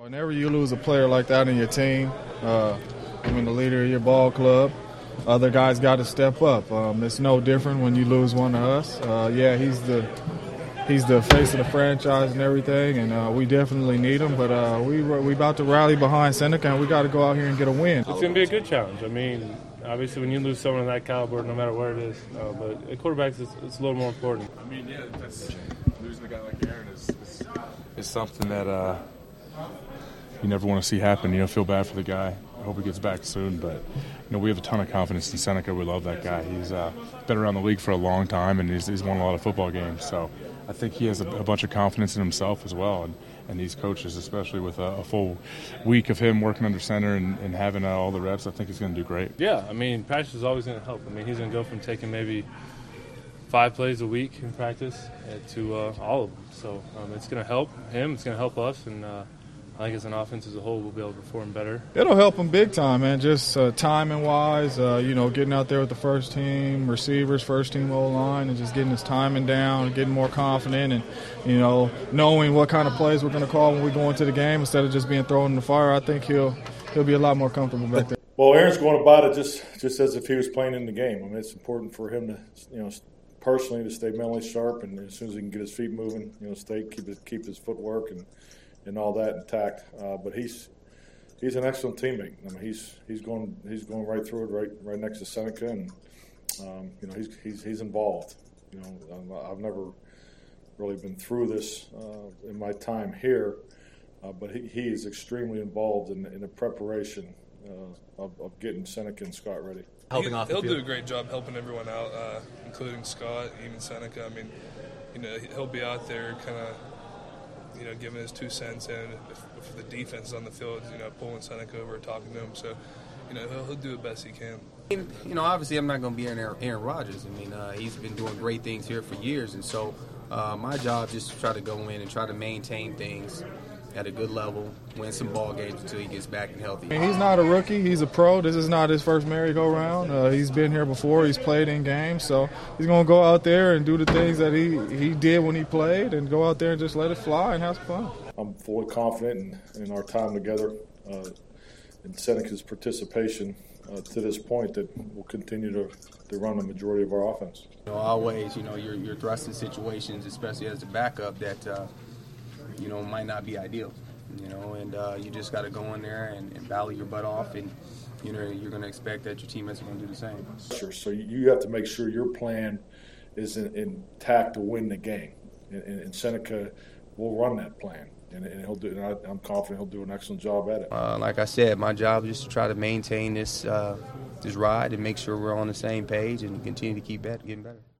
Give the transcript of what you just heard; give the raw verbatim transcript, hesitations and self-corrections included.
Whenever you lose a player like that in your team, uh, I mean the leader of your ball club, other guys got to step up. Um, it's no different when you lose one of us. Uh, yeah, he's the he's the face of the franchise and everything, and uh, we definitely need him. But uh, we we about to rally behind Seneca, and we got to go out here and get a win. It's going to be a good challenge. I mean, obviously when you lose someone of that caliber, no matter where it is, uh, but at quarterbacks it's, it's a little more important. I mean, yeah, that's, losing a guy like Aaron is is, is something that uh, you never want to see happen. You know, feel bad for the guy. I hope he gets back soon, but you know we have a ton of confidence in Seneca. We love that guy. He's uh, been around the league for a long time, and he's, he's won a lot of football games. So I think he has a, a bunch of confidence in himself as well, and, and these coaches, especially with a, a full week of him working under center and, and having uh, all the reps. I think he's going to do great. Yeah, I mean practice is always going to help. I mean he's going to go from taking maybe five plays a week in practice to uh, all of them. So um, it's going to help him. It's going to help us, and uh, I think as an offense as a whole, we'll be able to perform better. It'll help them big time, man. Just uh, timing-wise, uh, you know, getting out there with the first team receivers, first team O-line, and just getting his timing down, and getting more confident, and you know, knowing what kind of plays we're going to call when we go into the game instead of just being thrown in the fire. I think he'll he'll be a lot more comfortable back there. Well, Aaron's going about it just just as if he was playing in the game. I mean, it's important for him to, you know, personally to stay mentally sharp, and as soon as he can get his feet moving, you know, stay keep his keep his footwork and. and all that intact, uh, but he's he's an excellent teammate. I mean, he's he's going he's going right through it, right right next to Seneca, and um, you know he's he's he's involved. You know, I've never really been through this uh, in my time here, uh, but he, he is extremely involved in, in the preparation uh, of, of getting Seneca and Scott ready. Helping off the field. He'll do a great job helping everyone out, uh, including Scott, even Seneca. I mean, you know, he'll be out there kind of. You know, giving his two cents in. If, if the defense is on the field, you know, pulling Seneca over, talking to him. So, you know, he'll, he'll do the best he can. You know, obviously I'm not going to be Aaron, Aaron Rodgers. I mean, uh, he's been doing great things here for years. And so uh, my job is just to try to go in and try to maintain things at a good level, win some ball games until he gets back and healthy. I mean, he's not a rookie. He's a pro. This is not his first merry-go-round. Uh, he's been here before. He's played in games. So he's going to go out there and do the things that he, he did when he played and go out there and just let it fly and have some fun. I'm fully confident in, in our time together, uh, in Seneca's participation uh, to this point that we'll continue to, to run the majority of our offense. You know, always, you know, you're, you're thrust in situations, especially as a backup, that uh, – you know, might not be ideal, you know, and uh, you just got to go in there and, and battle your butt off, and, you know, you're going to expect that your teammates are going to do the same. Sure. So you have to make sure your plan is in, intact to win the game, and, and Seneca will run that plan, and, and he'll do. And I, I'm confident he'll do an excellent job at it. Uh, like I said, my job is just to try to maintain this uh, this ride and make sure we're on the same page and continue to keep getting better.